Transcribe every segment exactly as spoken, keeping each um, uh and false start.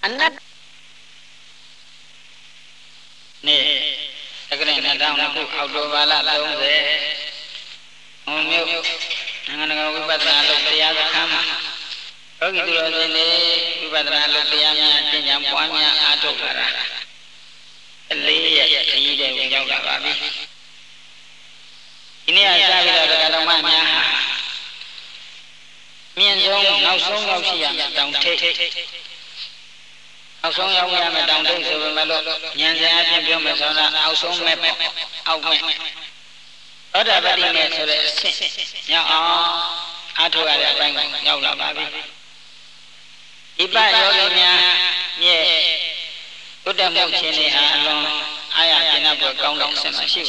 nát nè cái này là đau nó cũng áo đồ ba la đông thế ông miêu anh nói cái bắt là lúc tiệt cái khăm có cái điều gì này cái bắt là lúc tiệt nha trên nhà quan nha ăn đồ cả lấy cái gì để nhau cả ba bi ini aja kita berkata mana miền sông nấu sông nấu xì à đồng thế nấu sông nấu ya mà đồng thế rồi mà lo nhân dân anh biết mà sao là nấu sông mẹ áo mẹ ở đây bà đi mẹ rồi đấy nhau à thôi à đây bánh nhau là ba bi iba yogi nha nhẹ tôi đem một chuyện này hà lo ai à chỉ là vừa công động xem mà xíu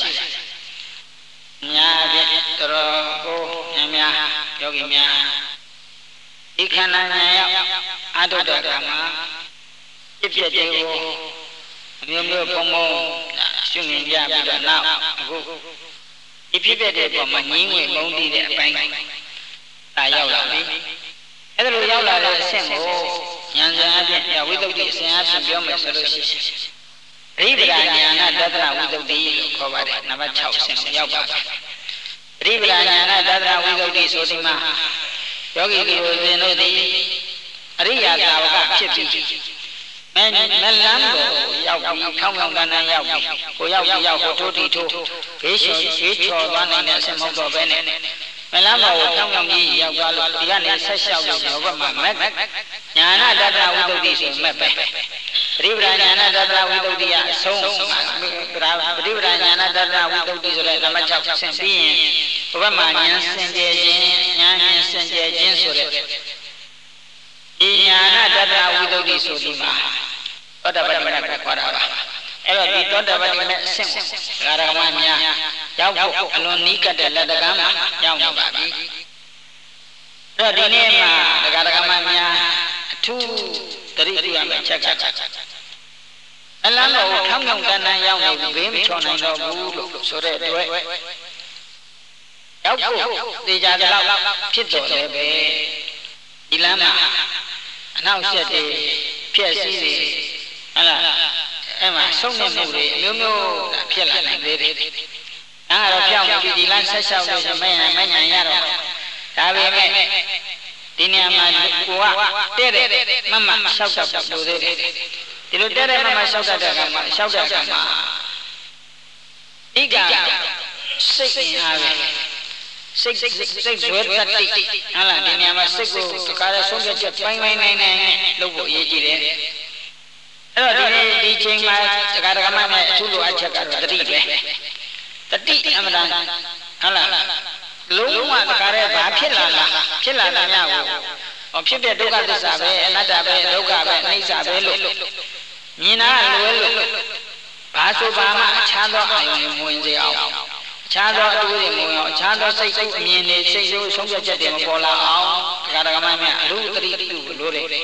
nhà biết rồi cô nhà mẹ yogi mẹ đi khăn nhà à tôi đã làm mà tiếp việc đấy cô nhiều nhiều công môn suy nghĩ ra bây giờ nào cô tiếp việc đấy của mình nghĩ người mong đi để bánh tại giàu là đi cái đó giàu là xem cô nhân dân anh biết giàu với tôi thì xem anh biết mà sao được Ri Brahmana Dadra Vidodi có bài này nằm chậu xem giàu bạc Ri Brahmana Dadra Vidodi số đi mà yogi cái gì nó đi Riya tạo cả chết đi men men lắm rồi giàu không không cần ăn giàu cô giàu giàu cô thua thì thua cái gì cái trò ban này là xem không có bên này men lắm rồi không không gì giàu qua lúc thì anh ấy sẽ sao được nhiều quá mà mất nhà na Dadra Vidodi số mất bè Ri Brahmana Dadra Vidodi à sông Ri Brahmana Dadra Vidodi rồi làm chậu xem pin và mà nhân sinh chế chiến nhân sinh chế chiến số đấy nhà na Dadra Vidodi số đi mà có đợt bắt mình phải qua đó ấy rồi đi đó đợt bắt mình xem gara mà nhà giáo vụ anh ní cái đấy là đợt gam giáo nhà bà đi rồi đi nè mà gara mà nhà thu dari itu yang menjaga. Lalu kamu yang kena yang lebih macam mana dulu sore dua. Jauh di jaga lau pido lebih ilama. Nau jadi piasi ni, ala, emang songnya murah, mulu piala negeri. Angah piang di dilan sesau tu mana mana yaro. Tapi me Dini amat kuat, tere, mama sauda dulu tere. Tilu tere mama sauda kama, sauda kama. Tiga, sik awe, sik sik zuat tadi. Alah dini amat sik tu kalau sungguh cepat main main main, lupa ye jire. Kalau dini di cengma, kalau kama me dulu aja kalau tadi deh. Tadi amadan, alah. Lu mà cái này bà biết là là biết là là nhau, ở biết biết đâu cả thì sao vậy, nãy giờ vậy đâu cả vậy, nay sao vậy lu, nhìn na lu lu, bà số bà mà chán đó ai muốn gì ao, chán đó tôi thì muốn, chán đó xây xây miền này xây xây sống cho chết thì mà bỏ là ao, cái đó cái mà lu tरी lu lu đấy,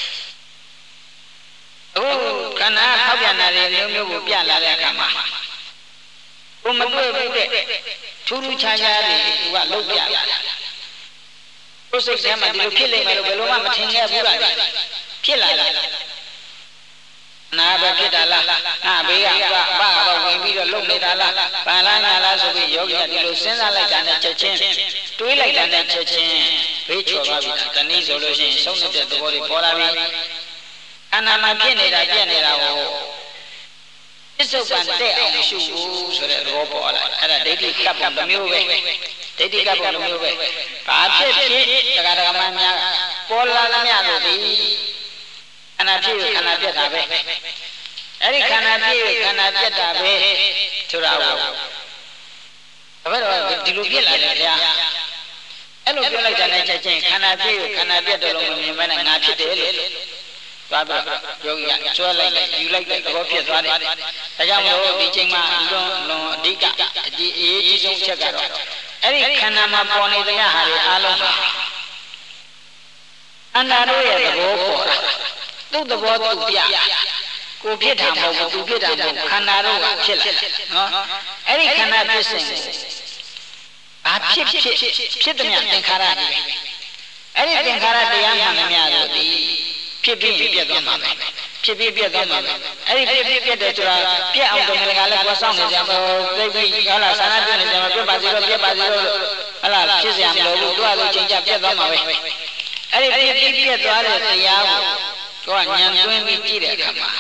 ô cái nào tháo biển này nếu nếu bộ biển là cái mà, cô mà tôi biết đấy. Churu chaya ni buat lupa. Proses dia mati lupa lagi malu belum mah tinggal bulan. Kila lah. Nah bagi dalah, nah bagi apa, apa apa yang bila lupa dalah. Paling dalah sebagai yogi jadi lusen dalah jangan cecen. Tuai lagi jangan cecen. Betul babi. Kini solusi semua itu boleh pola bi. Karena mungkin ada dia ni lah. Itu pandai orang suku sudah robo lah. Ada dedi kapal demiuwe, dedi kapal demiuwe. Tapi sih sekarang kamanya pola namanya tu di, karena dia karena dia tabe. Jadi karena dia karena dia tabe curawa. Tapi kalau di luar lah dia. Kalau dia lagi jangan cacing karena dia karena dia dalam mana ngaji dia. Bapak yogi jual lagi, jual lagi kalau piat ada. Tajam lo di cengma lo lo dika di ini jom cakap. Eri karena mampu ni tengah hari alam. Anda tu ya terbawa, tu terbawa tu dia. Kau piat hambo, tu piat hambo. Karena tu piat. Eri karena pisang. Ah piat piat piat tu yang tengkara ni. Eri tengkara dia mana ni ada di. Pipi pipi tu mana? ဖြစ်ပြီးပြတ်သွားမှာအဲ့ဒီဖြစ်ပြီးပြတ်တယ်ဆိုတာပြတ်အောင်တမန်ကလည်းကိုယ်ဆောင်နေကြပါသိပြီးဟာလားဆန္ဒပြုနေကြမှာပြတ်ပါစေတော့ပြတ်ပါစေတော့ဟာလားဖြစ်เสียမလို့သူကသူချိန်ကြပြတ်သွားမှာပဲအဲ့ဒီဖြစ်ပြီးပြတ်သွားတဲ့တရားကိုကိုကညံသွင်းပြီးကြည့်တဲ့အခါမှာ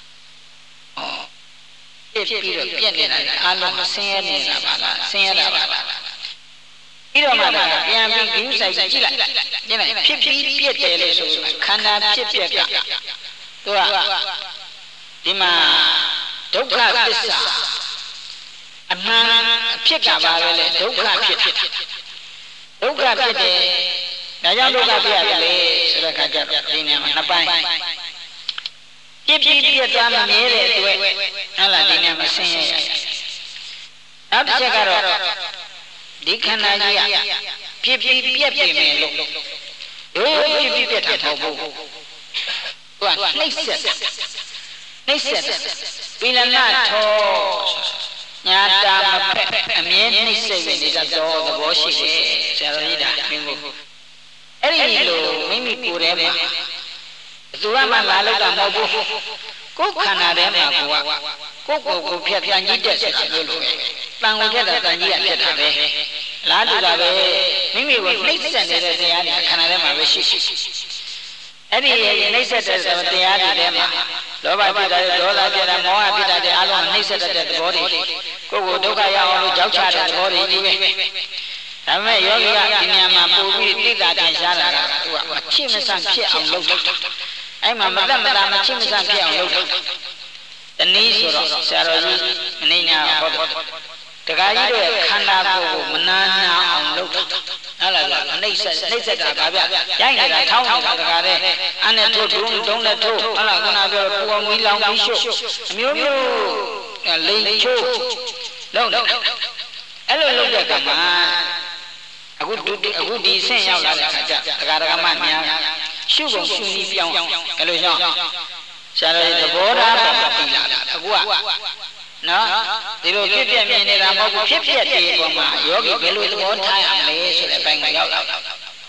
ဩဖြစ်ပြီးတော့ပြတ်နေတာအလုံးဆင်းရဲနေတာပါလားဆင်းရဲတာပါလားပြီးတော့မှပြန်ပြီးဂိမ်းဆိုင်ကြည့်လိုက်ကြည့်လိုက်ဖြစ်ပြီးပြတ်တယ်လို့ဆိုခန္ဓာဖြစ်ပြက်ကသူကဒီမှာဒုက္ခသစ္စာအမှန်ဖြစ်တာပါပဲလေဒုက္ခဖြစ်ဖြစ်ဒုက္ခဖြစ်တယ်ဒါကြောင့်ဒုက္ခဖြစ်ရတယ်လေဆိုတဲ့အခါကျတော့ဒီနေရာမှာနှစ်ပိုင်းပြစ်ပြီးပြတ်သားမမြဲတဲ့အတွက်ဟုတ်လားဒီနေရာမှာဆင်းရဲရနောက်တစ်ချက်ကတော့ဒီခန္ဓာကြီးကပြစ်ပြီးပြတ်ပြင်မယ်လို့တို့ပြစ်ပြီးပြတ်တာမဟုတ်ဘူးသူကနှိမ့်ဆက်နှိမ့်ဆက်ပိလနာထောညာတာမဖက်အမြဲနှိမ့်ဆက်နေတတ်သောသဘောရှိတယ်ဆရာတော်ကြီးဒါမင်းကိုအဲ့ဒီလိုမိမိကိုယ်ထဲမှာသူကမှလာလို့တာမဟုတ်ဘူးကိုယ်ခန္ဓာထဲမှာကိုကကိုယ်ကိုယ်ကိုဖြတ်ပြန်ကြည့်တဲ့ဆိုတာမျိုးလိုပဲတန်ကိုဖြတ်တာတန်ကြီးကဖြတ်တာပဲလားတူတာပဲမိမိကိုနှိမ့်ဆက်နေတဲ့တရားတွေခန္ဓာထဲမှာပဲရှိရှိအဲ့ဒီနှိမ့်ဆက်တဲ့တရားတွေထဲမှာလောဘဖြစ်တာဒေါသဖြစ်တာမောဟဖြစ်တာတဲ့အလုံးနှိမ့်ဆက်တဲ့သဘောတွေကိုယ့်ကိုယ်ဒုက္ခရအောင်လို့ကြောက်ချတဲ့သဘောတွေကြီးပဲဒါပေမဲ့ယောဂီကဒီနေရာမှာပို့ပြီးသိတာတင်ရှားတာကသူကမချစ်မဆန့်ဖြစ်အောင်လုပ်တာအဲ့မှာမသက်မသာမချစ်မဆန့်ဖြစ်အောင်လုပ်တာတနည်းဆိုတော့ဆရာတော်ကြီးမနေညာဟောတယ်တခါကြီးတို့ရဲ့ခန္ဓာကိုယ်ကိုမနာနာအောင်လုပ်တာဟုတ်လားလားနှိမ့်ဆက်နှိမ့်ဆက်တာပါဗျရိုက်နေတာထောင်းနေတာတခါတည်းအနဲ့ထိုးဒုံဒုံနဲ့ထိုးဟုတ်လားခုနပြောပူအောင်မီးလောင်ပြီးရှုအမျိုးမျိုးလိန်ချိုးလုံးလုံးအဲ့လိုလုပ်တဲ့ကမှာအခုအခုဒီဆင့်ရောက်လာတဲ့အခါကျတခါတခါမှများရှုပုံရှုနည်းပြောင်းအဲ့လိုကြောင့်ဆရာတော်သဘောထားပေါ်ပြီးလာတာအခုကနော်ဒီလိုဖြစ်ပြမြင်နေတာမဟုတ်ဘူးဖြစ်ပြတဲ့ပုံမှာယောဂီဘယ်လိုသဘောထားရမလဲဆိုတဲ့ဘက်ကိုရောက်လာနော်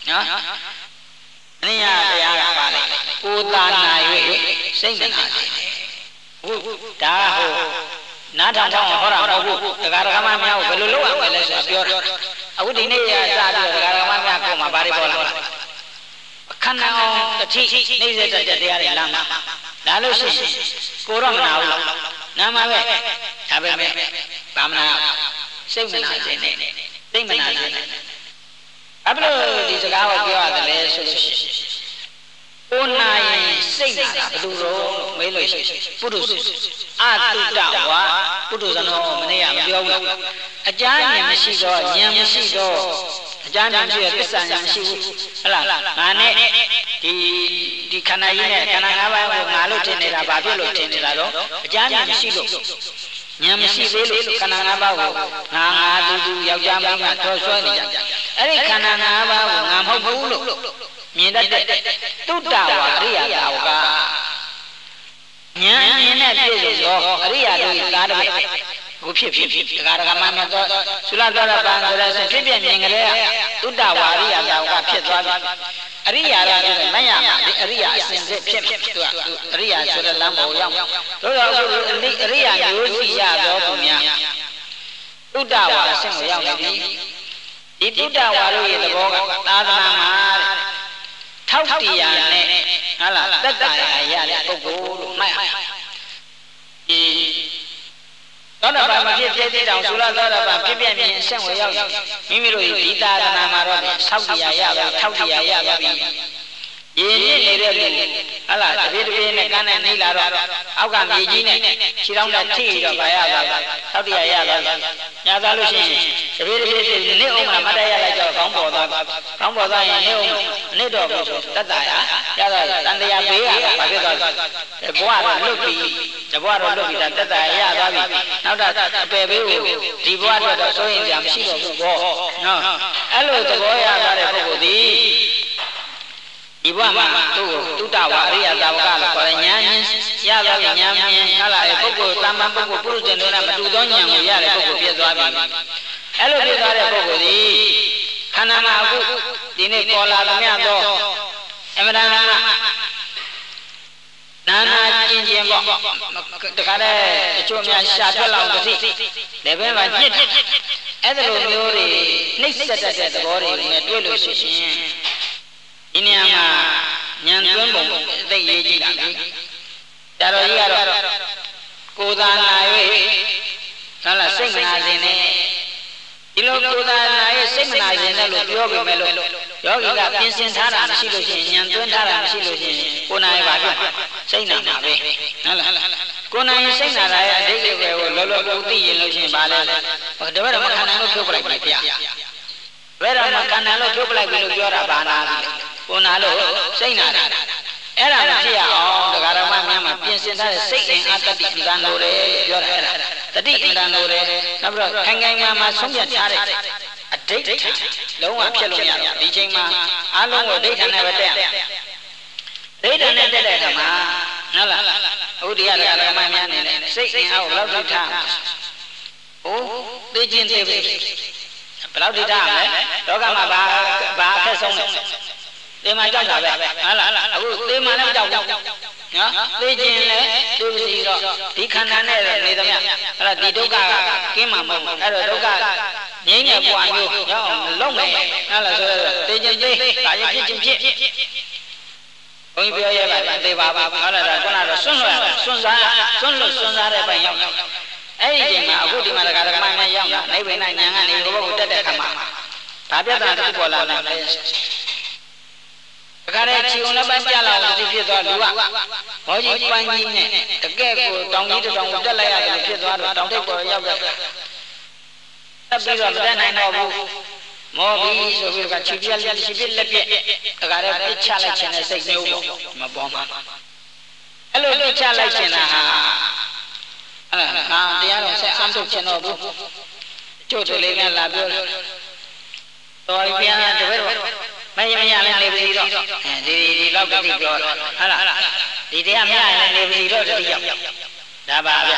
အနည်းငယ်တရားကပါလေကိုယ်သာနာ၍စိတ်မနာစေဟုတ်ဒါဟုတ်နားထောင်ထောင်ဟောတာမဟုတ်ဘူးတရားဓမ္မများကိုဘယ်လိုလုပ်ရမလဲဆိုတော့ပြောအခုဒီနေ့ရစပြီးတော့တရားဓမ္မများကိုမှဘာတွေပေါ်လာလဲခန္ဓာအောင်တတိနှိမ့်ဆက်တဲ့တရားတွေလာမှာလာလို့ရှိရင်ကိုတော့မနာဘူးနာမှာပဲဒါပဲမဲ့ဘာမနာစိတ်မနာခြင်းနဲ့စိတ်မနာခြင်းနဲ့အဘလို့ဒီစကားကိုပြောရတယ်လဲဆိုလို့ရှိရင်ကိုနာရင်စိတ်နာတာဘယ်လိုတော့မေးလို့ရှိရင်ပုရုษအတုတဝါပုရုษနောမနေ့ကမပြောဘူးအကြမ်းဉာဏ်မရှိတော့ဉာဏ်မရှိတော့အကြမ်းဉာဏ်ရှိတဲ့သစ္စာဉာဏ်မရှိဘူးဟုတ်လားငါနဲ့ဒီဒီခန္ဓာကြီးနဲ့ခန္ဓာ၅ပါးကိုငါလို့ထင်နေတာဘာဖြစ်လို့ထင်နေတာတော့အကြမ်းဉာဏ်မရှိလို့ဉာဏ်မရှိသေးလို့ခန္ဓာ၅ပါးကိုငါငါတူတူယောက်ျားမင်းကထော်ဆွဲနေကြအဲ့ဒီခန္ဓာ၅ပါးကိုငါမဟုတ်ဘူးလို့မြင်တတ်တဲ့တုတ္တဝါအရိယာသာဝကဉာဏ်မြင်နဲ့ပြည့်စုံသောအရိယာတို့သာတပည့်ကိုဖြစ်ဖြစ်ဖြစ်တရားဓမ္မမှာတော့သုလသောရပံဆိုတဲ့ဖြစ်ဖြစ်မြင်ကြတဲ့တုတ္တဝါအရိယာသာဝကဖြစ်သွားပြီအရိယာရဆိုတဲ့လက်ရမှာဒီအရိယာအစဉ်စစ်ဖြစ်ဖြစ်သူကအရိယာဆိုတဲ့လမ်းပေါ်ရောက်တို့တော့အခုအရိယာမျိုးစီရတော့သူများတုတ္တဝါအစဉ်ကိုရောက်နေပြီဒီတုတ္တဝါတို့ရဲ့သဘောကသာသနာမှာထောက်တရားနဲ့ဟာလားသက်တာရရတဲ့ပုဂ္ဂိုလ်လို့မှတ်ရဒီသောတာပန်မဖြစ်ဖြစ်တဲ့တောင်သုလသောတာပန်ဖြစ်ပြမြင်အဆက်ဝင်ရောက်မိမိတို့ဒီသာသနာမှာတော့ဆောက်တရားရပါထောက်တရားရပါပြီရည်ရည်နေတဲ့လူဟာလားတပြေးတပြေးနဲ့ကန်းနဲ့နေလာတော့အောက်ကမြေကြီးနဲ့ခြေထောက်နဲ့ထိတော့ပါရပါထောက်တရားရပါညသားလို့ရှိရင်တပြေးတပြေးနေအောင်မှမတ်ရလိုက်တော့ခေါင်းပေါ်သွားခေါင်းပေါ်သွားရင်နေအောင်နေတော့ဘူးဆိုတတ်တာရရတော့တန်တရားဘေးရပါဖြစ်သွားဘဝတော့လွတ်ပြီးတဘဝတော့လွတ်ပြီးတာတတ်တာရသွားပြီနောက်တော့အပယ်ဘေးကိုဒီဘဝတော့စိုးရင်ကြမရှိတော့ဘူးပေါ့နော်အဲ့လိုသဘောရသွားတဲ့ပုဂ္ဂိုလ်ဒီဒီဘဝမှာသူ့ကိုတုတ္တဝါအရိယသာဝကလို့ခေါ်တယ်ဉာဏ်ရသွားပြီဉာဏ်မြင်ဟုတ်လားပုဂ္ဂိုလ်တမ္မာပုဂ္ဂိုလ်ပုရုဇဉ်တို့နဲ့မတူသောဉာဏ်ကိုရတဲ့ပုဂ္ဂိုလ်ဖြစ်သွားပြီအဲ့လိုဖြစ်သွားတဲ့ပုဂ္ဂိုလ်ဒီခန္ဓာမှာအခုဒီနေ့ပေါ်လာသမျှသောအမှန်တမ်းနာနာကျင်းချင်းပေါ့တခါတည်းအချို့များရှာတွက်လောက်တစ်စီလည်းပဲမှာညစ်အဲ့ဒါလိုမျိုးတွေနှိမ့်ဆက်တတ်တဲ့သဘောတွေနဲ့တွေ့လို့ရှိရင်ဒီနေရာမှာဉာဏ်သွင်းပုံသိရေးကြည့်တာလေဒါတော်ကြီးကတော့ကိုယ်သာနာ၍ဟုတ်လားစိတ်မနာခြင်းနဲ့ဒီလိုကိုယ်သာနာ၍စိတ်မနာခြင်းနဲ့လို့ပြောပေမဲ့လို့ယောဂီကပြင်ဆင်ထားတာမရှိလို့ရှိရင်ဉာဏ်သွင်းထားတာမရှိလို့ရှိရင်ကိုယ်နာရဲ့ဘာဖြစ်စိတ်နာမှာပဲဟုတ်လားကိုယ်နာရဲ့စိတ်နာတာရဲ့အဓိပ္ပာယ်ကိုလောလောကူသိရင်လို့ရှိရင်ဘာလဲတပည့်တော်မခန္ဓာလို့ပြောပလိုက်ပြီဗျာဘယ်တော့မှခန္ဓာလို့ပြောပလိုက်ပြီလို့ပြောတာဘာနာပြီကိုယ်နာလို့စိတ်နာတာအဲ့ဒါမဖြစ်ရအောင်ဒကာရမများမှာပြင်ဆင်ထားတဲ့စိတ်အင်အားတတိကံလိုတယ်ပြောတာအဲ့ဒါတတိအင်အားလိုတယ်နောက်ပြီးတော့ခိုင်ခိုင်မာမာဆုံးဖြတ်ထားတဲ့အဓိဋ္ဌာန်လုံးဝဖြစ်လို့မရဘူးဒီချိန်မှာအားလုံးကိုဒိဋ္ဌာန်နဲ့ပဲတက်ရဒိဋ္ဌာန်နဲ့တက်တဲ့အခါမှာဟုတ်လားအခုဒီကဒကာရမများနေတယ်စိတ်အင်အားကိုဘယ်လောက်ထိထားဟိုသိချင်းသိပြီဘယ်လောက်ထိထားမလဲလောကမှာဘာဘာအခက်ဆုံးလဲသေမာကြောက်တာပဲဟုတ်လားအခုသေမာလည်းကြောက်ဘူးနော်သိခြင်းလည်းသိပါစီတော့ဒီခန္ဓာနဲ့နေသမျှအဲ့ဒါဒီဒုက္ခကင်းမှာမဟုတ်ဘူးအဲ့တော့ဒုက္ခငြိမ်းတဲ့ဘဝမျိုးရောက်အောင်လုပ်မယ်ဟုတ်လားဆိုတော့သိခြင်းသိဒါရဖြစ်ခြင်းဖြစ်ဘုန်းကြီးပြောရပါမယ်သေပါပါဟုတ်လားဒါခုနကတော့ဆွန့်လွတ်ရဆွန့်စားဆွန့်လွတ်ဆွန့်စားတဲ့ပိုင်ရောက်အဲ့ဒီချိန်မှာအခုဒီမှာဒကာဒကမနဲ့ရောက်တာနိဗ္ဗာန်ဉာဏ်ကနေဘုဘကိုတက်တဲ့ခါမှာဒါပြဿနာတစ်ခုပေါ်လာတယ်တခါတည်းခြေုံလက်ပိုင်းပြလာအောင်ဒီဖြစ်သွားလူကဘောကြီးပန်းကြီးနဲ့တကယ့်ကိုတောင်ကြီးတောင်ကိုတက်လိုက်ရတယ်ဖြစ်သွားတော့တောင်ထိပ်ပေါ်ရောက်တယ်တက်ပြီးတော့မတက်နိုင်တော့ဘူးမောပြီးဆိုပြီးကခြေပြက်လက်ခြေပြက်လက်ပြက်တခါတည်းပြစ်ချလိုက်ခြင်းနဲ့စိတ်မျိုးပေါ့မပေါ်မှာအဲ့လိုပြစ်ချလိုက်ခြင်းဟာအဲ့ဒါငါတရားတော်ဆက်အထုတ်ခြင်းတော့ဘူးကျို့တို့လေးများလာပြောတော်ဘုရားတပည့်တော်မရမရလည်းနေပြီတော့ဒီဒီလောက်တတိပြောဟုတ်လားဒီတရားမရရင်လည်းနေပြီတော့တတိရောက်ဒါပါဗျ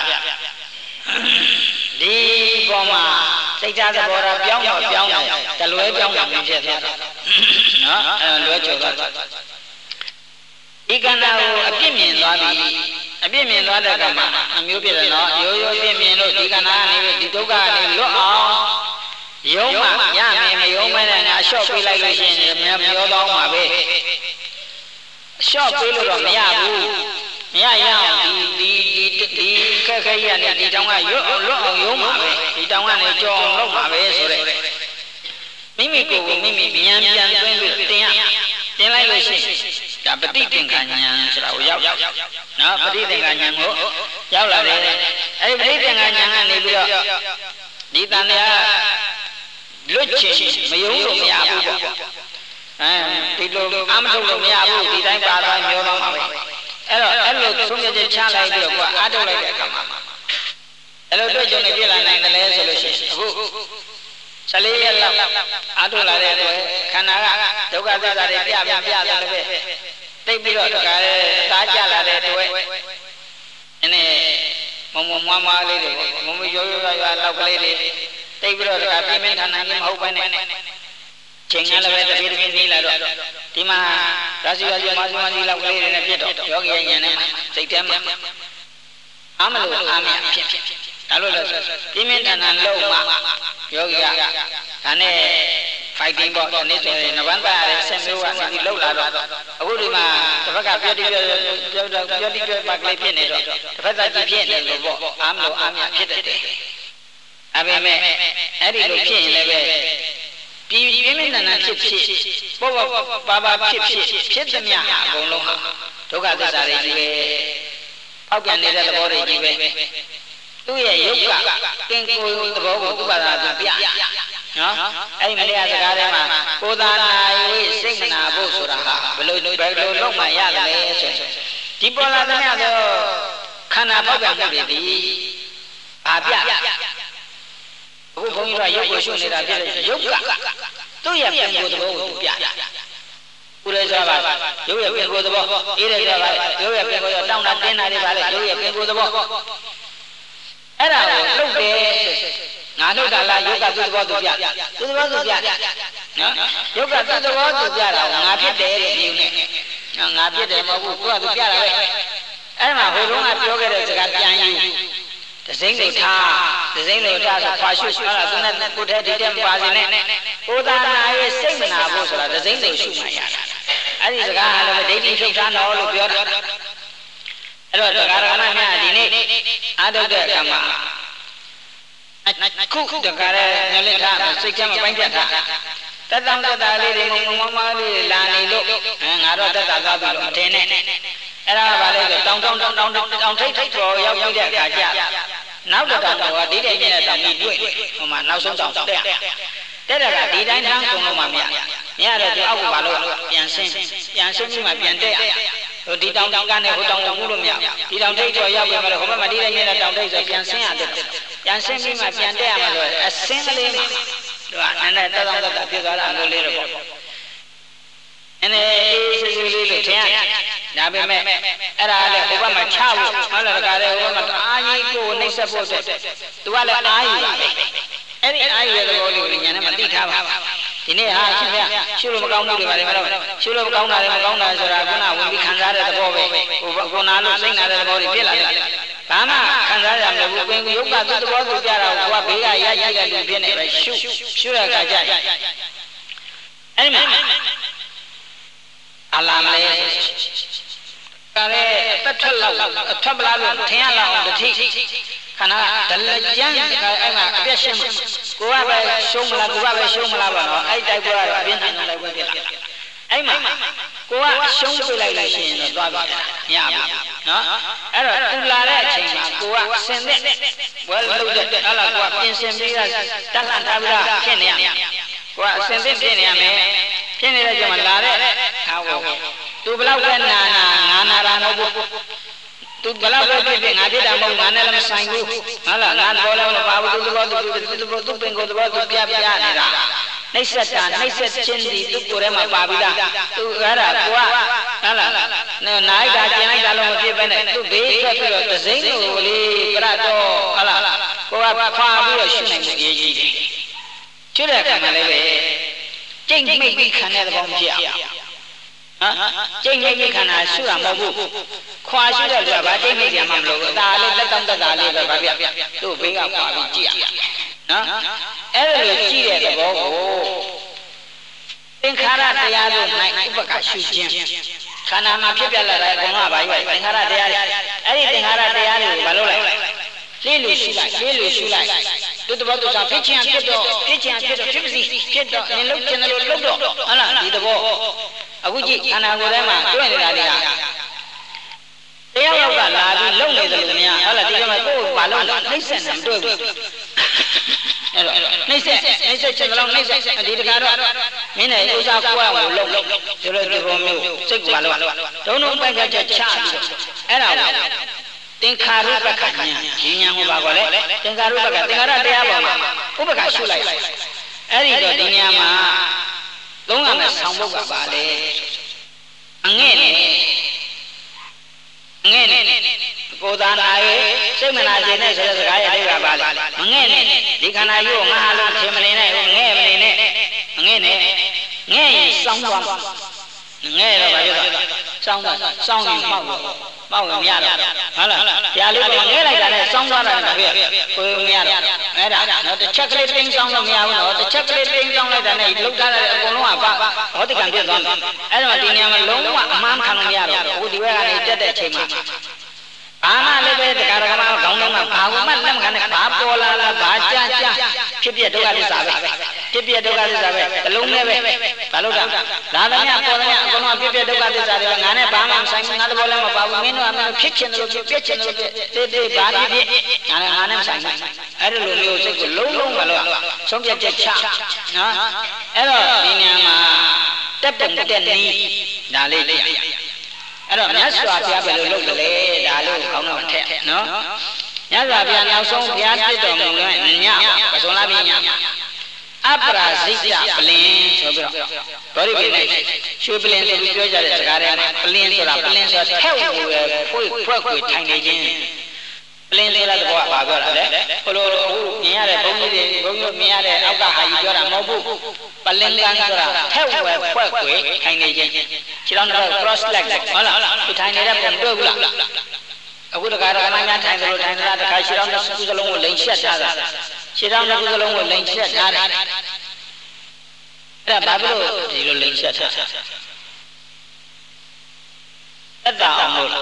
ဒီပေါ်မှာစိတ်ဓာတ်သဘောထားပြောင်းတော့ပြောင်းတယ်တလွဲပြောင်းတယ်ဖြစ်သွားတာနော်အဲလွဲကျော်သွားဒီကံတာကိုအပြစ်မြင်သွားပြီအပြစ်မြင်သွားတဲ့ကံမှာအမျိုးဖြစ်တယ်နော်ရိုးရိုးပြစ်မြင်လို့ဒီကံတာကနေဒီဒုက္ခကနေလွတ်အောင်ယုံမှရမယ်မယုံမဲနဲ့ငါလျှော့ပေးလိုက်လို့ရှိရင်မပြောတော့မှာပဲလျှော့ပေးလို့တော့မရဘူးမရရအောင်ဒီဒီဒီခက်ခဲရနဲ့ဒီတောင်ကရွတ်လွတ်အောင်ယုံမှာပဲဒီတောင်ကနေကြောအောင်လုပ်မှာပဲဆိုတဲ့မိမိကိုယ်ကိုမိမိမြန်ပြန်သွင်းပြီးတင်ရတင်လိုက်လို့ရှိရင်ဒါပฏิသင်္ခာဉာဏ်ဆိုတာကိုရောက်နော်ပฏิသင်္ခာဉာဏ်ကိုရောက်လာတယ်အဲဒီပฏิသင်္ခာဉာဏ်ကနေပြီးတော့ဒီတန်တရားလွတ်ချင်မယုံလို့မရဘူးပေါ့အဲဒီလိုအမထုတ်လို့မရဘူးဒီတိုင်းပါသွားမျိုးတော့မှာပဲအဲ့တော့အဲ့လိုသုံးရချက်ချလိုက်ပြီးတော့ကိုကအားထုတ်လိုက်တဲ့အခါမှာအဲ့လိုတွေ့ကြုံနေပြလာနိုင်တယ်လဲဆိုလို့ရှိရင်အခုဆလေးရက်လောက်အားထုတ်လာတဲ့အတွက်ခန္ဓာကဒုက္ခသစ္စာတွေပြပြပြတယ်လည်းပဲတိတ်ပြီးတော့တခါလေအသားကျလာတဲ့အတွက်နည်းနည်းမုံမုံမွားမွားလေးတွေမုံမရိုးရိုးရွာရွာလောက်ကလေးတွေတိတ်ပြီးတော့တခါပြင်းပြင်းထန်ထန်ကြီးမဟုတ်ဘဲနဲ့ချိန်ကလည်းပဲတပြေးတပြေးနေလာတော့ဒီမှာရာဇီရာဇီမာဇီမာဇီလောက်ကလေးတွေနဲ့ပြတ်တော့ယောဂီရဲ့ဉာဏ်နဲ့စိတ်ထဲမှာအာမလို့အာမရဖြစ်ဒါလို့လဲပြင်းပြင်းထန်ထန်လုံးမှယောဂီကဒါနဲ့ fighting ပေါ့ဒီနေ့ဆိုရင်နဗန္တရရဲ့ဆက်မျိုးကနေပြီးလောက်လာတော့အခုဒီမှာတစ်ဖက်ကပြတ်တိပြတ်ပြတ်ပြတ်တိပြတ်ပါကလေးဖြစ်နေတော့တစ်ဖက်ကကြည့်ဖြစ်နေလို့ပေါ့အာမလို့အာမရဖြစ်တယ်ဒါပေမဲ့အဲ့ဒီလိုဖြစ်ရင်လည်းပဲပြည်ပြင်းပြင်းထန်ထန်ဖြစ်ဖြစ်ပေါ့ပေါ့ပါပါဖြစ်ဖြစ်ဖြစ်သမျှအကုန်လုံးဟာဒုက္ခသစ္စာတွေကြီးပဲပေါက်ပြန်နေတဲ့သဘောတွေကြီးပဲသူ့ရဲ့ယုတ်ကကင်ကိုယ်သဘောကိုသူ့ဘာသာသူပြနော်အဲ့ဒီမလေးစကားထဲမှာကိုယ်သာနာ၍စိတ်မနာဖို့ဆိုတာဟာဘယ်လိုဘယ်လိုလုပ်မှရတယ်လဲဆိုဒီပေါ်လာသမျှသောခန္ဓာပေါက်ပြန်မှုတွေဒီဘာပြအခုဘုန်းကြီးတို့ရုပ်ကိုရှုနေတာဖြစ်တယ်ရုပ်ကသူ့ရဲ့ပြင်ကိုယ်သဘောကိုသူပြဥရဲစွာပါရုပ်ရဲ့ပြင်ကိုယ်သဘောအေးရဲစွာပါရုပ်ရဲ့ပြင်ကိုယ်သဘောတောင်းတာတင်းတာတွေပါလေရုပ်ရဲ့ပြင်ကိုယ်သဘောအဲ့ဒါကိုလှုပ်တယ်ငါလှုပ်တာလားရုပ်ကသူ့သဘောသူပြသူ့သဘောသူပြနော်ရုပ်ကသူ့သဘောသူပြတာငါဖြစ်တယ်လို့ပြောနေနော်ငါဖြစ်တယ်မဟုတ်ဘူးသူကသူပြတာပဲအဲ့မှာဟိုတုန်းကပြောခဲ့တဲ့စကားပြန်ယူတစိမ့်လို့ထားတစိမ့်လို့ထားဆိုခွာရှုဟုတ်လားသူနဲ့ကိုယ်ထဲဒီတဲ့ပါစီနဲ့ကိုယ်သာနာရဲ့စိတ်မနာဖို့ဆိုတာတစိမ့်လို့ရှုမှရတာအဲ့ဒီစကားကလည်းဒိဋ္ဌိဖြုတ်ထားတော့လို့ပြောတာအဲ့တော့တရားဓမ္မများဒီနေ့အာထုတ်တဲ့အခါမှာခုတကားရဲ့ညလစ်ထားစိတ်ချမ်းမပိုင်းပြတ်ထားတတံတတလေးတွေမုံမမလေးလာနေလို့ငါတော့တတသွားပြီလို့မထင်နဲ့အဲ့ဒါကဘာလဲဆိုတောင်တောင်တောင်တောင်တောင်ထိတ်ထိတ်တော်ရောက်ပြီးတဲ့အခါကျနောက်တော့တောင်တော်ကဒီတိုင်းနဲ့တောင်ပြီးတွေ့ဟိုမှာနောက်ဆုံးတောင်တက်တက်တာကဒီတိုင်းထမ်းကုန်လို့မှမရမရတော့ဒီအောက်ကဘာလို့ပြန်ဆင်းပြန်ဆင်းပြီးမှပြန်တက်ဟိုဒီတောင်တောင်ကနေဟိုတောင်ကိုလို့မရဒီတောင်ထိတ်တော်ရောက်ပြီးမှလည်းဟိုဘက်မှာဒီတိုင်းနဲ့တောင်ထိတ်ဆိုပြန်ဆင်းရတယ်ပြန်ဆင်းပြီးမှပြန်တက်ရမှာလို့အဆင်းကလေးမှာသူကနည်းနည်းတောင်တောင်တက်ဖြစ်သွားတာမျိုးလေးတော့ပေါ့နည်းနည်းအေးဆေးဆေးလေးလို့ထင်ရဒါပေမဲ့အဲ့ဒါလည်းဟိုဘက်မှာချဖို့ဟုတ်လားတခါလေဟိုဘက်မှာအားကြီးကိုနှိမ့်ဆက်ဖို့အတွက်သူကလည်းအားယူပါပဲအဲ့ဒီအားယူတဲ့သဘောလေးကိုညာနဲ့မသိထားပါဒီနေ့ဟာရှင်ဗျာရှုလို့မကောင်းဘူးတွေပါလေမလို့ရှုလို့မကောင်းတာလည်းမကောင်းတာဆိုတာခုနဝင်ပြီးခံစားတဲ့သဘောပဲဟိုကိုနာလို့စိတ်နာတဲ့သဘောတွေဖြစ်လာတယ်ဘာမှခံစားရမလို့ပင်ယုတ်ကသူ့သဘောသူပြတာကိုကဘေးကရရတဲ့လူဖြစ်နေပဲရှုရှုရခါကြအဲ့မှာအလာမလဲကလည်းအသက်ထွက်လောက်အထွက်ပလားလို့ထင်ရလောက်အောင်တတိခန္ဓာဒလကြမ်းအဲ့မှာအပြည့်ရှင်းကိုကပဲရှုံးမလားကိုကပဲရှုံးမလားပါတော့အဲ့တိုက်ပွဲကတော့အပြင်းထန်တိုက်ပွဲဖြစ်လာအဲ့မှာကိုကရှုံးပြလိုက်လို့ရှိရင်တော့သွားပြီမရဘူးနော်အဲ့တော့သူလာတဲ့အချိန်မှာကိုကဆင်တဲ့ဘွယ်လို့တဲ့ဟလာကိုကပြင်ဆင်ပြီးတာတက်လှန်ထားပြီးတာဖြစ်နေရကိုကအဆင်သင့်ဖြစ်နေရမယ်ဖြစ်နေတဲ့ချိန်မှာလာတဲ့ဟာကိုသူဘလောက်ပဲနာနာငါနာတာမဟုတ်ဘူးသူဘလောက်ပဲဖြစ်ဖြစ်ငါဖြစ်တာမဟုတ်ငါနဲ့လည်းမဆိုင်ဘူးဟုတ်လားငါဘောလည်းမပါဘူးသူဘောသူသူဘောသူပင်ကိုသူဘောသူပြပြနေတာနှိမ့်ဆက်တာနှိမ့်ဆက်ခြင်းဒီသူကိုယ်ထဲမှာပါပြီးသားသူအဲ့ဒါကိုကဟုတ်လားနိုင်တာကျင်လိုက်တာလုံးမဖြစ်ပဲနဲ့သူဘေးထွက်ပြီးတော့သစိမ့်ကိုလေးပြတ်တော့ဟုတ်လားကိုကခွာပြီးတော့ရှုနိုင်မှုအရေးကြီးတယ်ကျွတ်တဲ့အခါမှာလည်းပဲကျိတ်မိတ်ပြီးခံတဲ့သဘောမဖြစ်အောင်ကျိတ်မိတ်ပြီးခန္ဓာရှုတာမဟုတ်ဘူးခွာရှုတဲ့လူကဘာကျိတ်မိတ်ကြမှာမလို့ဘူးဒါလေးတက်တောင့်တက်တာလေးပဲဗာဗျသူ့ဘေးကခွာပြီးကြည့်ရနော်အဲ့ဒါလိုကြည့်တဲ့သဘောကိုသင်္ခါရတရားတို့၌ဥပက္ခရှုခြင်းခန္ဓာမှာဖြစ်ပြလာတဲ့အကုန်လုံးကဘာကြီးသင်္ခါရတရားတွေအဲ့ဒီသင်္ခါရတရားတွေကိုဘာလို့လဲလေးလူရှုလိုက်လေးလူရှုလိုက်သူတဘောသူစားဖြစ်ခြင်းဖြစ်တော့ဖြစ်ခြင်းဖြစ်တော့ဖြစ်ပါစီဖြစ်တော့နင်လုံးကျင်တယ်လို့လုံးတော့ဟုတ်လားဒီသဘောအခုကြည့်ခန္ဓာကိုယ်ထဲမှာတွေ့နေတာတွေကတရားရောက်ကလာပြီးလုံနေတယ်လို့များဟုတ်လားဒီကမှာကိုယ်ဘာလို့နှိမ့်ဆက်နေမတွေ့ဘူးအဲ့တော့နှိမ့်ဆက်နှိမ့်ဆက်ချင်တယ်လို့နှိမ့်ဆက်ဒီတကားတော့မင်းနဲ့ဥစ္စာကိုယ်အောင်လုံဒီလိုဒီလိုမျိုးစိတ်ကဘာလို့ဒုံဒုံပိုက်ခတ်ချက်ချပြီးတော့အဲ့ဒါကိုသင်္ခါရုပ္ပခဉာဏ်ဒီဉာဏ်ဟောပါကောလေသင်္ခါရုပ္ပခသင်္ခါရတရားပေါ်မှာဥပ္ပခရှုလိုက်အဲ့ဒီတော့ဒီဉာဏ်မှာသုံးရမယ်ဆောင်ဖို့ကပါလေအငဲ့နဲ့အငဲ့နဲ့ကိုယ်သာနာရဲ့စိတ်မနာခြင်းနဲ့ဆိုတဲ့စကားရဲ့အဓိပ္ပာယ်ပါလေမငဲ့နဲ့ဒီခန္ဓာကြီးကိုငါလုံးခြင်းမနေနဲ့ငဲ့မနေနဲ့အငဲ့နဲ့ငဲ့ရင်စောင်းသွားမှာငဲ့တော့ဘာဖြစ်လဲစောင်းသွားစောင်းရင်မှောက်တော့မှောက်ရင်မရတော့ဟုတ်လားတရားလေးကငဲ့လိုက်တာနဲ့စောင်းသွားတာလည်းဖြစ်ကိုယ်မရတော့အဲ့ဒါတော့တစ်ချက်ကလေးတင်းစောင်းလို့မရဘူးနော်တစ်ချက်ကလေးတင်းစောင်းလိုက်တာနဲ့လှုပ်ထားတဲ့အကုန်လုံးကဘာဟောတိကံပြည့်သွားတယ်အဲ့ဒါမှဒီနေရာမှာလုံးဝအမှန်ခံလို့မရတော့ဘူးဒီဘက်ကနေတက်တဲ့အချိန်မှာဘာမှလည်းပဲတရားဓမ္မခေါင်းထဲမှာဘာမှလက်မခံနဲ့ဘာပေါ်လာလားဘာကြကြဖြစ်ပြဒုက္ခသစ္စာပဲဖြစ်ပြဒုက္ခသစ္စာပဲအလုံးနဲ့ပဲဘာလို့လဲလာသမျှပေါ်သမျှအကုန်လုံးဖြစ်ပြဒုက္ခသစ္စာတွေငါနဲ့ဘာမှမဆိုင်ဘူးငါတဘောလည်းမပါဘူးမင်းတို့အမှန်ဖြစ်ချင်တယ်လို့ဖြစ်ပြချင်တယ်လို့တေးတေးဘာဖြစ်ဖြစ်ငါနဲ့ငါနဲ့မဆိုင်ဘူးအဲ့ဒီလိုမျိုးစိတ်ကိုလုံးလုံးမလို့ဆုံးဖြတ်ချက်ချနော်အဲ့တော့ဒီနေရာမှာတက်ပုံတက်နည်းဒါလေးသိရအဲ့တော့မြတ်စွာဘုရားဘယ်လိုလုပ်လဲဒါလို့ခေါင်းတော့ထက်နော်မြတ်စွာဘုရားနောက်ဆုံးဘုရားပြတော်မူတဲ့ညပဇွန်လပြညအပရာဇိတပလင်ဆိုပြီးတော့ဗောဓိပိနဲ့ရွှေပလင်ဆိုပြီးပြောကြတဲ့စကားတွေမှာပလင်ဆိုတာပလင်ဆိုတာထက်ဝူရဖွေ့ဖွက်ဖွေ့ထိုင်နေခြင်းပလင်လေးလားတော့ဘာပြောတာလဲဘလို့အခုမြင်ရတဲ့ဘုန်းကြီးတွေဘုန်းကြီးမြင်ရတဲ့အောက်ကဟာကြီးပြောတာမဟုတ်ဘူးပလင်ကန်းဆိုတာထက်ဝဲဖွက်ဖွေ့ထိုင်နေခြင်းခြေထောက်တော့ cross leg ဟုတ်လားဒီထိုင်နေတဲ့ပုံတွေ့ဘူးလားအခုတကားတကားများထိုင်တယ်လို့ထိုင်တာတခါရှင်းအောင်တစ်ခုစလုံးကိုလိန်ချက်ထားတာရှင်းအောင်တစ်ခုစလုံးကိုလိန်ချက်ထားတယ်အဲ့ဒါဘာဖြစ်လို့ဒီလိုလိန်ချက်ထားသက်သာအောင်လို့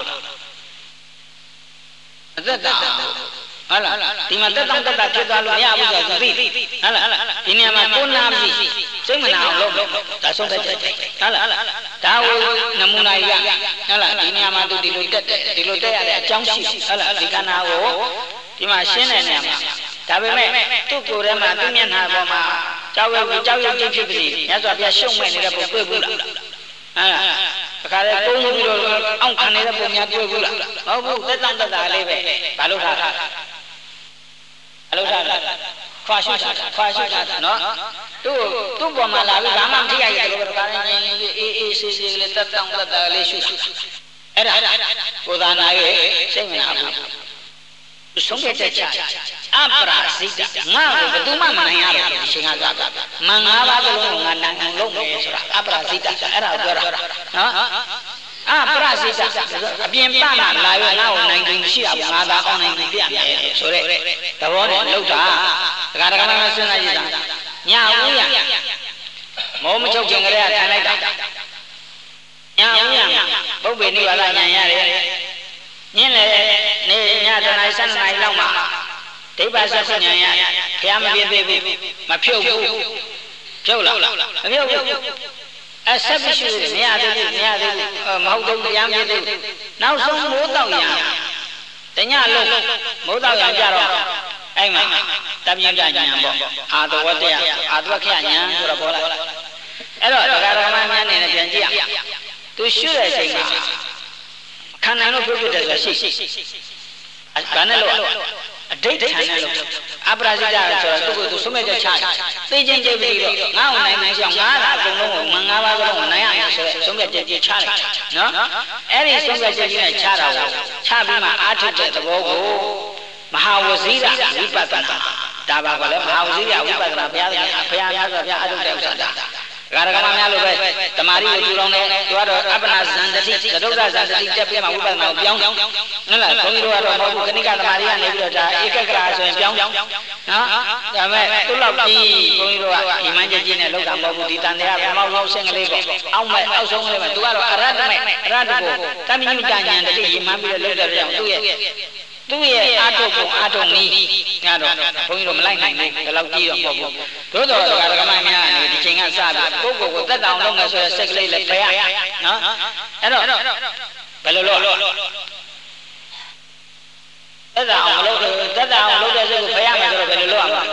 အသက်သာဟုတ်လားဒီမှာတက်တောင့်တက်တာဖြစ်သွားလို့မရဘူးဆိုတော့သိဟုတ်လားဒီနေရာမှာကိုနာပြီစိတ်မနာအောင်လုပ်ဒါဆုံးသက်ချက်ဟုတ်လားဒါကိုနမူနာရဟုတ်လားဒီနေရာမှာသူဒီလိုတက်တယ်ဒီလိုတက်ရတဲ့အကြောင်းရှိဟုတ်လားဒီကနာကိုဒီမှာရှင်းတဲ့နေရာမှာဒါပေမဲ့သူ့ကိုယ်ထဲမှာသူ့မျက်နှာပေါ်မှာကြောက်ရွံ့ကြောက်ရွံ့ခြင်းဖြစ်ပြီမြတ်စွာဘုရားရှုံ့မဲ့နေတဲ့ပုံတွေ့ဘူးလားဟုတ်လားတခါလေပုံပြီးတော့အောင့်ခံနေတဲ့ပုံများတွေ့ဘူးလားဟုတ်ဘူးတက်တောင့်တက်တာလေးပဲဘာလို့ထားအလုပ်ထားခွာရှုထားခွာရှုထားနော်သူ့သူ့ပေါ်မှာလာပြီးဘာမှမထိရရလို့တခါလေအေးအေးဆေးဆေးလေးတက်တောင့်တက်တာလေးရှုအဲ့ဒါကိုသာနာရဲ့စိတ်မနာဘူးဆုံးဖြတ်ချက်ချအပရာဇိတငါ့ကိုဘယ်သူမှမနိုင်ရတော့ဒီချိန်ကသွားမန်ငါးပါးလုံးကိုငါနိုင်အောင်လုပ်မယ်ဆိုတာအပရာဇိတအဲ့ဒါပြောတာနော်အပရာဇိတအပြင်ပမှာလာရငါ့ကိုနိုင်ခြင်းရှိတာပေါ့ငါသာအောင်နိုင်ပြမယ်ဆိုတဲ့သဘောနဲ့လှုပ်တာဒကာဒကာမမစဉ်းစားကြည့်တာညာဦးရမောမချုပ်ခြင်းကလေးကခံလိုက်တာညာဦးရပုပ္ပေနိဗ္ဗာန်ညာရတယ်ညင်းလေနေညတနာစံနိုင်လောက်မှာဒိဗ္ဗစက္ခုညာရဘုရားမပြည့်သေးဘူးမဖြုတ်ဘူးဖြုတ်လားမဖြုတ်ဘူးအဆက်မရှိဘူးမရသေးဘူးမရသေးဘူးမဟုတ်တော့တရားမပြည့်သေးဘူးနောက်ဆုံးမိုးတောက်ရတညလုံးမိုးတောက်ရကြတော့အဲ့မှာတပြင်းပြညာပေါ့အာတဝတ္တယအာတဝခယညာဆိုတော့ပေါ်လာအဲ့တော့ဒကာရမများနေနဲ့ပြန်ကြည့်ရသူရှုတဲ့အချိန်မှာခန္ဓာလို့ပြောပြတယ်ဆိုရှိဘာနဲ့လို့အဋိဋ္ဌာန်နဲ့လို့အပရာဇိတဆိုတော့သူ့ကိုသူဆုံးမဲ့ချက်ချသိချင်းကြိတ်ပြီးတော့ငါ့ကိုနိုင်နိုင်ရှောင်းငါကအကုန်လုံးကိုမငါးပါးလုံးနိုင်ရမယ်ဆိုတော့ဆုံးမဲ့ချက်ချလိုက်နော်အဲ့ဒီဆုံးမဲ့ချက်ကြီးနဲ့ချတာကိုချပြီးမှအာထုတဲ့သဘောကိုမဟာဝဇိရဝိပဿနာဒါပါကလည်းမဟာဝဇိရဝိပဿနာဘုရားသခင်ဘုရားများဆိုဘုရားအာထုတဲ့ဥစ္စာဒါကာရကမများလို့ပဲတမာရီကိုကျူလောင်တယ်သူကတော့အပ္ပနာဇန္တတိသဒုဒ္ဒဇန္တတိတက်ပြမှာဝိပဿနာကိုပြောင်းဟုတ်လားဘုန်းကြီးတို့ကတော့မဟုတ်ဘူးခဏိကတမာရီကနေပြီးတော့ဒါဧကဂရာဆိုရင်ပြောင်းနော်ဒါပေမဲ့သူ့လောက်ကြီးဘုန်းကြီးတို့ကဒီမှန်းချက်ကြီးနဲ့လောက်တာမဟုတ်ဘူးဒီတန်တရားဗမောက်လောက်ဆင်းကလေးပေါ့အောက်မဲ့အောက်ဆုံးလေးပဲသူကတော့အရတ္တမဲ့အရတ္တကိုတမ္မြုတဉာဏ်တတိရမှန်းပြီးတော့လောက်တဲ့ကြောင့်သူ့ရဲ့သူ့ရဲ့အာထုပ်ကိုအာထုပ်နည်းငါတော့ဘုန်းကြီးတို့မလိုက်နိုင်ဘူးဒီလောက်ကြီးတော့မဟုတ်ဘူးတို့တော်တော်ကဓမ္မများနေဒီချိန်ကစပြီးပုဂ္ဂိုလ်ကိုသက်တောင်လုပ်မယ်ဆိုတဲ့စိတ်ကလေးလည်းဖရနော်အဲ့တော့ဘယ်လိုလုပ်သက်တောင်မလုပ်ဘူးသက်တောင်လုပ်တဲ့စိတ်ကိုဖရမယ်ဆိုတော့ဘယ်လိုလုပ်ရမလဲ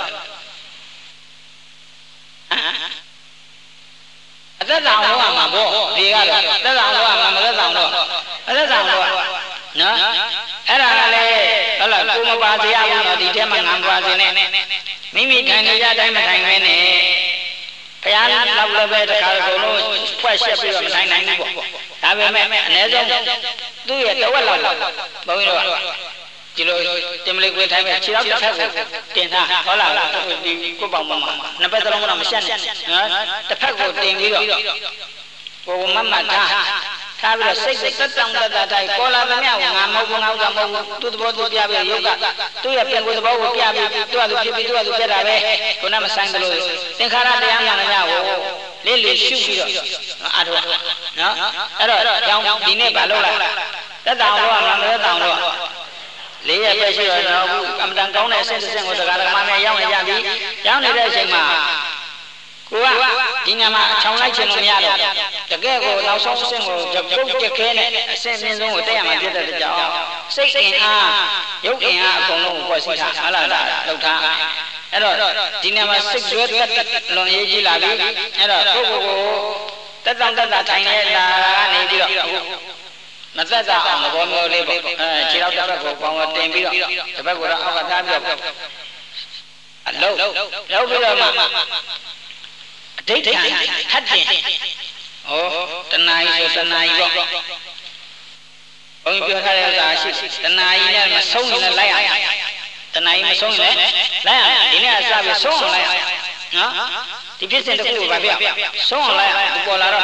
အသက်တောင်လုပ်ရမှာပေါ့ဒီကတော့သက်တောင်လုပ်ရမှာမသက်တောင်တော့အသက်တောင်လုပ်နော်အဲ့ဒါကလည်းဟုတ်လားကိုမပါစေရဘူးနော်ဒီထဲမှာငံပါစေနဲ့မိမိထိုင်နေကြတိုင်းမထိုင်ပဲနဲ့ဘုရားလောက်လည်းပဲတခါအကုန်လုံးဖွဲ့ရှက်ပြီးတော့မထိုင်နိုင်ဘူးပေါ့ဒါပေမဲ့အနည်းဆုံးသူ့ရဲ့တဝက်လောက်ဘုန်းကြီးတို့ဒီလိုတင်မလေးကိုထိုင်ပဲခြေထောက်တစ်ဖက်ကိုတင်ထားဟုတ်လားဒီကိုပေါ့မှာနှစ်ဖက်သလုံးကတော့မရှက်နဲ့နော်တစ်ဖက်ကိုတင်ပြီးတော့ကိုမမတ်ထားထားပြီးတော့စိတ်စိတ်တက်တောင့်တက်တာတိုင်းပေါ်လာသမျှကိုငါမဟုတ်ဘူးငါဥစ္စာမဟုတ်ဘူးသူ့သဘောသူပြပြီးရုပ်ကသူ့ရဲ့ပြန်ကိုယ်သဘောကိုပြပြီးသူ့အလိုဖြစ်ပြီးသူ့အလိုပြတာပဲခုနမဆိုင်တယ်လို့သင်္ခါရတရားမှန်တယ်ကိုလေးလေးရှုပြီးတော့အာထုနော်အဲ့တော့ကြောင်းဒီနေ့ဘာလုပ်လိုက်တက်တောင်တော့မမတက်တောင်တော့လေးရပဲရှိတော့ဘူးအမတန်ကောင်းတဲ့အဆင့်တစ်ဆင့်ကိုတရားဓမ္မနဲ့ရောက်နေကြပြီရောက်နေတဲ့အချိန်မှာကိုကဒီညမှာခြောင်လိုက်ချင်လို့မရတော့တကယ်ကိုနောက်ဆုံးအဆင့်ကိုရုပ်ကြက်ခဲနဲ့အဆင့်မြင့်ဆုံးကိုတက်ရမှာဖြစ်တဲ့ကြောင့်စိတ်အင်အားရုပ်အင်အားအကုန်လုံးကိုဖွဲ့စည်းထားဟုတ်လားလောက်ထားအဲ့တော့ဒီညမှာစိတ်ရွက်တက်လွန်ရေးကြည့်လာပြီအဲ့တော့ပုဂ္ဂိုလ်ကိုတက်တောင့်တက်တာထိုင်နေတာကနေပြီးတော့မသက်သာအောင်သဘောမျိုးလေးပေါ့အဲခြေထောက်တစ်ဖက်ကိုပေါင်းတော့တင်ပြီးတော့တစ်ဖက်ကိုတော့အောက်ကထားပြီးတော့အလုံးရောက်ပြီးတော့မှအဋိဋ္ဌာန်ထပ်တင်ဩတဏှာကြီးဆိုတဏှာကြီးပေါ့ဘုန်းကြီးပြောထားတဲ့ဥစ္စာရှိတဏှာကြီးနဲ့မဆုံးရင်လည်းလိုက်ရတဏှာကြီးမဆုံးရင်လည်းလိုက်ရဒီနေ့အစပြီးဆုံးအောင်လိုက်ရနော်ဒီဖြစ်စဉ်တစ်ခုကိုဗာပြဆုံးအောင်လိုက်ရသူပေါ်လာတော့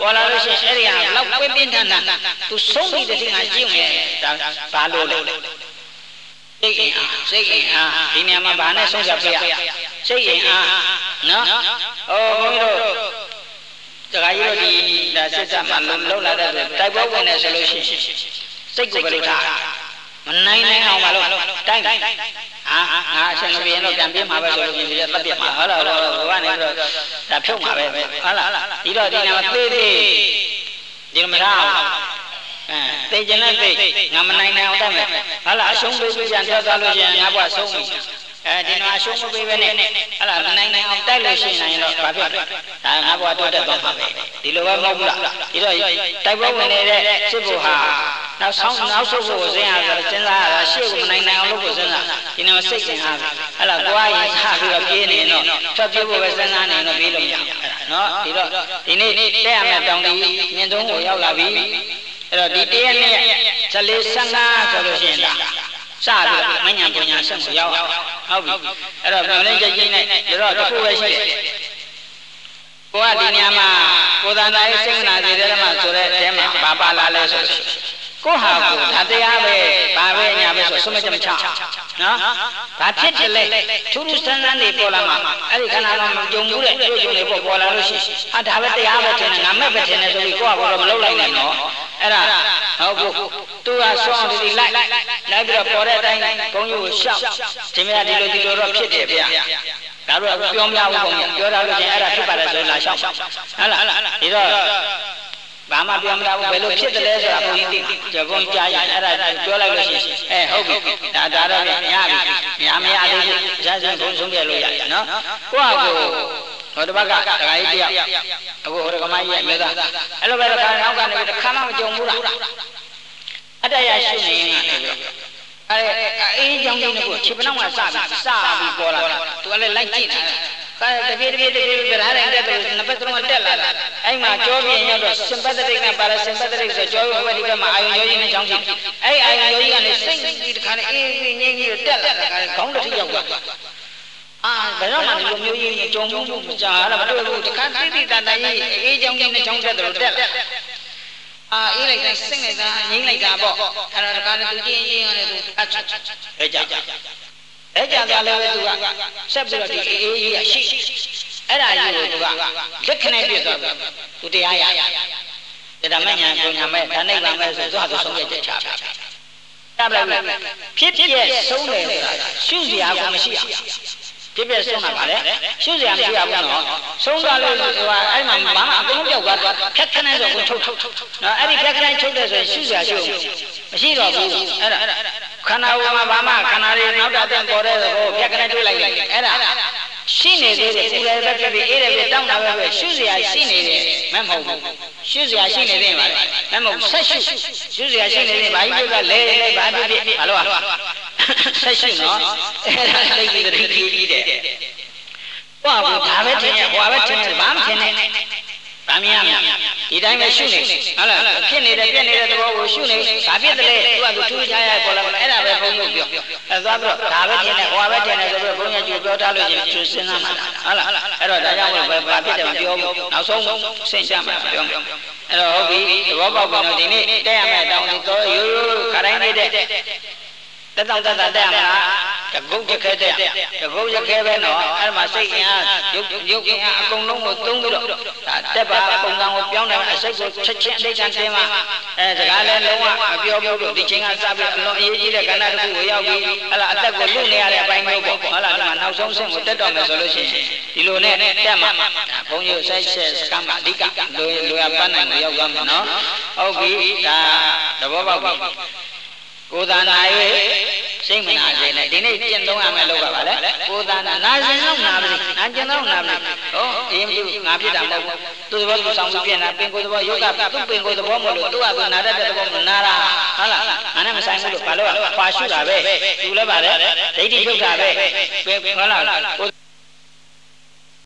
ပေါ်လာလို့ရှိရင်အဲ့ဒီဟာလောက်ပြင်းပြင်းထန်ထန်သူဆုံးပြီးတဲ့ငါကြည့်မယ်ဒါဘာလို့လဲစိတ်အင်အားစိတ်အင်အားဒီနေရာမှာဘာနဲ့ဆုံးဖြတ်ပြရစိတ်အင်အားနော်ဟောဘုန်းကြီးတို့တခါကြီးတို့ဒီဒါစစ်တပ်မှာလုံးလာတဲ့တိုက်ပွဲဝင်နေဆိုလို့ရှိရင်စိတ်ကိုဘယ်လိုထားမနိုင်နိုင်အောင်မလို့တိုင်းဟာငါအရှင်လူရင်တော့ပြန်ပြင်းမှာပဲဆိုလို့ရှိရင်တက်ပြမှာဟုတ်လားဘဝနဲ့တော့ဒါဖြုတ်မှာပဲဟုတ်လားဒီတော့ဒီနေရာမှာသေးသေးဒီလိုမထားအောင်အဲသိကျင်တဲ့သိငါမနိုင်နိုင်အောင်တတ်မယ်ဟုတ်လားအရှုံးပေးပြီးပြန်ထွက်သွားလို့ရှိရင်ငါဘဝဆုံးပြီအဲဒီမှာအရှုံးမပေးပဲနဲ့ဟုတ်လားမနိုင်နိုင်အောင်တိုက်လို့ရှိရင်တော့ဘာဖြစ်လဲဒါငါဘဝတိုးတက်သွားမှာပဲဒီလိုပဲမဟုတ်ဘူးလားဒီတော့တိုက်ပွဲဝင်နေတဲ့စစ်ဘုဟာနောက်ဆောင်နောက်ဆုပ်ဖို့စဉ်းစားဆိုတော့စဉ်းစားရတာရှေ့ကိုမနိုင်နိုင်အောင်လုပ်ဖို့စဉ်းစားဒီနေ့စိတ်စဉ်းစားတယ်အဲ့ဒါကိုယ်ကရင်ထားပြီးတော့ပြေးနေတော့ထွက်ပြေးဖို့ပဲစဉ်းစားနေတော့ပြေးလို့မရနော်ဒီတော့ဒီနေ့တက်ရမယ့်တောင်ကြီးမြင့်တုံးကိုရောက်လာပြီအဲ့တော့ဒီတရက်နဲ့ဇလေးဆန်းကားဆိုလို့ရှိရင်ဒါစပြီးတော့မညာပညာဆက်ကိုရောက်ဟုတ်ပြီအဲ့တော့ဗလင်းကြိတ်နဲ့ဒါတော့တစ်ခုပဲရှိတယ်ကိုကဒီညမှာကိုသာသာရေးစိတ်နာစေတဲ့မှာဆိုတဲ့အဲမှာဘာပါလာလဲဆိုကိုဟာကိုဒါတရားပဲဘာပဲညာပဲဆိုဆုံးမချက်မချနော်ဘာဖြစ်တယ်လဲထူးထူးဆန်းဆန်းနေပေါ်လာမှာအဲ့ဒီခန္ဓာမှာမကြုံဘူးတဲ့တွေ့ကြုံနေပေါ်ပေါ်လာလို့ရှိအာဒါပဲတရားပဲထင်တယ်ငါမဲ့ပဲထင်တယ်ဆိုပြီးကိုကဘောတော့မလုပ်လိုက်နဲ့နော်အဲ့ဒါဟုတ်ဘူးသူကဆောင်းဒီလိုက်လိုက်ပြီးတော့ပေါ်တဲ့အတိုင်းဘုန်းကြီးကိုရှောက်ဒီမြတ်ဒီလိုဒီလိုတော့ဖြစ်တယ်ဗျာဒါတော့ပြောမရဘူးဘုန်းကြီးပြောတာလို့ချင်းအဲ့ဒါဖြစ်ပါတယ်ဆိုလာရှောက်ဟုတ်လားဒီတော့ဘာမှပြောမရဘူးဘယ်လိုဖြစ်တယ်လဲဆိုတာဘုန်းကြီးသိတယ်ဘုန်းကြီးကြားရင်အဲ့ဒါပြောလိုက်လို့ရှိရင်အဲဟုတ်ပြီဒါဒါတော့ညပြီညမရသေးဘူးဇာတ်ဇန်ဘုန်းဆုံးပြလို့ရတယ်နော်ကိုယ့်ဟာကိုဟိုတစ်ပတ်ကတခါကြီးတယောက်အခုဟိုကမကြီးရဲ့မြေသားအဲ့လိုပဲတခါနောက်ကနေတခါမှမကြုံဘူးလားအတ္တရရှိနေရင်လည်းအဲ့အေးကြောင့်ကြီးကိုခြေပနောက်မှာစပြီးစပြီးပေါ်လာတာသူကလည်းလိုက်ကြည့်နေတာတပြေးတပြေးတပြေးပြထားတဲ့တက်တယ်နှစ်ပတ်သုံးတက်လာတာအဲ့မှာကြောပြင်းရောက်တော့စင်ပတ်တိတ်နဲ့ပါရစင်ပတ်တိတ်ဆိုကြောဘက်ဒီဘက်မှာအာယုံယောကြီးနဲ့ချောင်းချောင်းအဲ့အာယုံယောကြီးကနေစိတ်ကြီးတခါနဲ့အေးအေးငြိမ်းကြီးတက်လာတာခေါင်းတစ်ထိရောက်သွားအာဘယ်တော့မှဒီလိုမျိုးကြီးကြုံမှုကြားရတာမတွေ့ဘူးတခါတိတိတန်တန်ကြီးအေးချောင်းကြီးနဲ့ချောင်းတက်တယ်တက်လာအာအေးလိုက်တာစိတ်လိုက်တာငြိမ်းလိုက်တာပေါ့အဲ့ဒါတခါနဲ့သူကြီးကြီးရတယ်သူအချဲကြအဲ့ကြကြလည်းသူကဆက်ပြီးတော့ဒီအေးအေးကြီးရှိအဲ့ဒါကြီးကိုသူကလက်ခနဲ့ပြည့်သွားပြီသူတရားရဒါမှညာပညာမဲ့ဒါနိဗ္ဗာန်မဲ့ဆိုသူကဆုံးဖြတ်ချက်ချပြတာပြလိုက်ဖြစ်ဖြစ်ဆုံးတယ်ဆိုတာရှုစရာကမရှိအောင်ဖြစ်ဖြစ်ဆုံးတာပါလေရှုစရာမရှိဘူးနော်ဆုံးသွားလို့ဆိုတာအဲ့မှာဘာမှအကုန်လုံးပြောက်သွားဖြတ်ခနဲ့ဆိုကိုထုတ်ထုတ်နော်အဲ့ဒီဖြတ်ခနဲ့ချုပ်တယ်ဆိုရင်ရှုစရာရှုမရှိတော့ဘူးအဲ့ဒါခန္ဓာဝမှာဘာမှခန္ဓာတွေနောက်တာတဲ့ပေါ်တဲ့ဟိုဖြတ်ခနဲ့တွေ့လိုက်လိုက်အဲ့ဒါရှိနေသေးတယ်ဦးလည်းပဲဖြစ်ပြီးအေးတယ်ပဲတောင်းတာပဲပဲရှုစရာရှိနေတယ်မမဟုတ်ဘူးရှုစရာရှိနေသေးပါလေမမဟုတ်ဆက်ရှုရှုစရာရှိနေသေးဘာကြီးကလဲလဲဘာဖြစ်ဖြစ်ဘာလို့ဆက်ရှုနော်အဲ့ဒါသိပြီးတည်းကြီးကြီးတယ်ဟောဘူးဒါပဲထင်ရဟောပဲထင်ဘာမှထင်နေဗာမရမြဒီတိုင်းပဲရှုနေဟုတ်လားဖြစ်နေတဲ့ပြက်နေတဲ့သဘောကိုရှုနေဘာဖြစ်တယ်လဲသူကသူထူးခြားရပေါ်လာအဲ့ဒါပဲဘုန်းကြီးပြောအဲသွားပြီးတော့ဒါပဲထင်တယ်ဟောပဲထင်တယ်ဆိုပြီးဘုန်းကြီးကပြောထားလို့ချင်းသူစဉ်းစားမှာဟုတ်လားအဲ့တော့ဒါကြောင့်ဘယ်ဘာဖြစ်တယ်မပြောဘူးနောက်ဆုံးဆင့်ချမှာပြောအဲ့တော့ဟုတ်ပြီသဘောပေါက်ပြီနော်ဒီနေ့တက်ရမယ့်တောင်းဒီတော့ရိုးရိုးခတိုင်းနေတဲ့တက်တောင့်တက်တာတက်ရမှာတကုတ်တခဲတက်တကုတ်ရခဲပဲနော်အဲ့မှာစိတ်အင်အားရုပ်ရုပ်အင်အားအကုန်လုံးကိုသုံးပြီးတော့ဒါတက်ပါပုံစံကိုပြောင်းတယ်အစိတ်ကိုချက်ချင်းအဋ္ဌံတင်းမှာအဲစကားလည်းလုံးဝမပြောဘူးလို့ဒီချင်းကစပြီးအလွန်အရေးကြီးတဲ့ကဏ္ဍတစ်ခုကိုရောက်ပြီးဟလာအသက်ကိုလွတ်နေရတဲ့အပိုင်းမျိုးပေါ့ဟုတ်လားဒီမှာနောက်ဆုံးဆင့်ကိုတက်တော့မယ်ဆိုလို့ရှိရင်ဒီလိုနဲ့တက်မှာဘုန်းကြီးဆက်ဆက်စကမ်းမှာအဓိကလိုလိုရပန်းနိုင်ကိုရောက်သွားမယ်နော်ဟုတ်ပြီဒါသဘောပေါက်ပြီကိုယ်သာနာ၍စိတ်မနာစေနဲ့ဒီနေ့ကျင့်သုံးရမယ်လို့ပါလေကိုယ်သာနာနာစဉ်တော့နာပြီနာကျင်တော့နာပြီဟောအရင်ကငါဖြစ်တာမဟုတ်ဘူးသူသဘောသူဆောင်ပြီးပြင်တာပင်ကိုယ်သဘောယောဂသူပင်ကိုယ်သဘောမလို့သူကနာတတ်တဲ့သဘောမနာတာဟုတ်လားငါနဲ့မဆိုင်ဘူးလို့ဘာလို့ပါရှုတာပဲသူလည်းပါလေဒိဋ္ဌိထုတ်တာပဲဟုတ်လားကိုယ်